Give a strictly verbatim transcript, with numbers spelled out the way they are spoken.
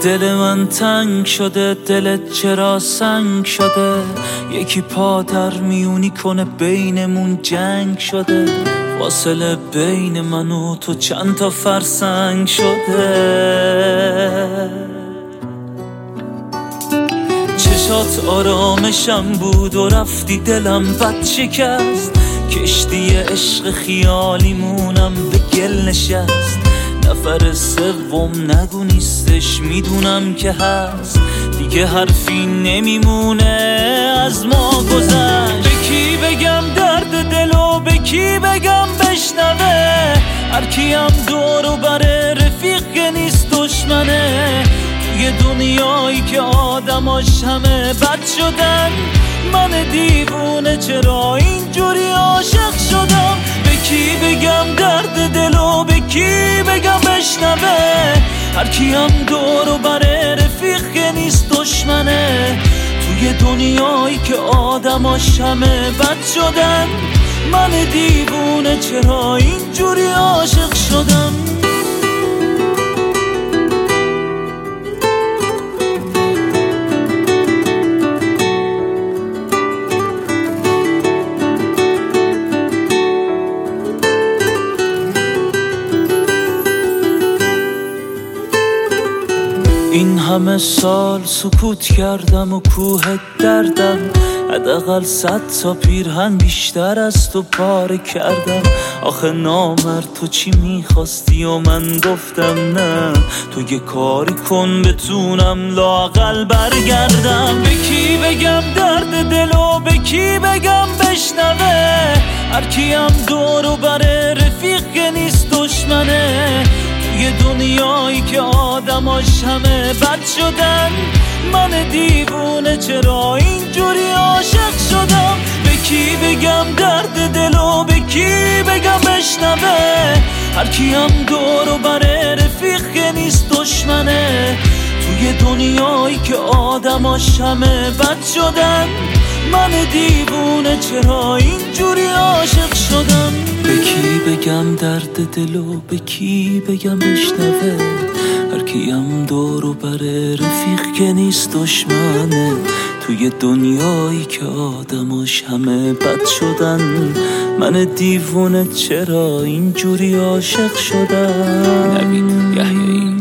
دل من تنگ شده، دلت چرا سنگ شده؟ یکی پا در میونی کنه بینمون جنگ شده. فاصله بین من و تو چند تا فرسنگ شده. چشات آرامشم بود و رفتی دلم بد شکست. کشتی عشق خیالیمونم به گل نشست. نفر سوم نگو نیستش، میدونم که هست. دیگه حرفی نمیمونه از ما گذشت. به کی بگم درد دلو، به کی بگم بشنوه؟ هر کیم دور و بره رفیق که نیست دشمنه. توی دنیایی که آدماش همه بد شدن، من دیوونه چرا اینجوری عاشق شدم؟ به کی بگم درد دلو، به کی بگم بشنوه؟ هر کیم دور و بره رفیق که نیست دشمنه. توی دنیایی که آدماش همه بد شدن، من دیوونه چرا اینجوری عاشق شدم؟ این همه سال سکوت کردم و کوه دردم، حداقل صد تا پیرهن بیشتر از تو پاره کردم. آخه نامرد تو چی میخواستی و من گفتم نه. تو یه کاری کن بتونم لااقل برگردم. به کی بگم درد دلو، به کی بگم بشنوه؟ هر کیم دور و بره رفیق که نیست دشمنه. یه دنیایی که آدماش همه بد شدن، من دیوونه چرا اینجوری عاشق شدم؟ به کی بگم درد دلو، به کی بگم بشنوه؟ هر کیم دور و بره رفیق که نیست دشمنه. توی دنیایی که آدماش همه بد شدن، من دیوونه چرا اینجوری عاشق شدم؟ به کی بگم درد دلو، به کی بگم بشنوه؟ هر کیم دور و بره رفیق که نیست دشمنه. توی دنیایی که آدماش همه بد شدن، من دیوونه چرا اینجوری عاشق شدم؟ نوید یحیی.